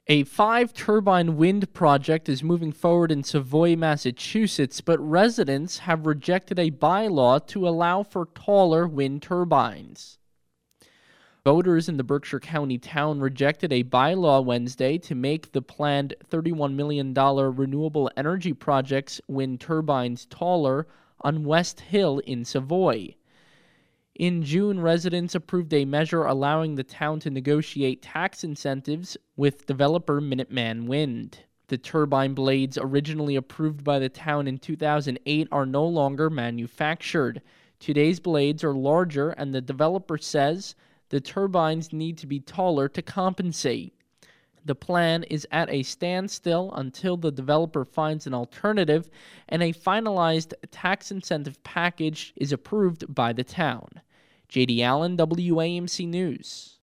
A 5-turbine wind project is moving forward in Savoy, Massachusetts, but residents have rejected a bylaw to allow for taller wind turbines. Voters in the Berkshire County town rejected a bylaw Wednesday to make the planned $31 million renewable energy project's wind turbines taller on West Hill in Savoy. In June, residents approved a measure allowing the town to negotiate tax incentives with developer Minuteman Wind. The turbine blades originally approved by the town in 2008 are no longer manufactured. Today's blades are larger, and the developer says the turbines need to be taller to compensate. The plan is at a standstill until the developer finds an alternative and a finalized tax incentive package is approved by the town. JD Allen, WAMC News.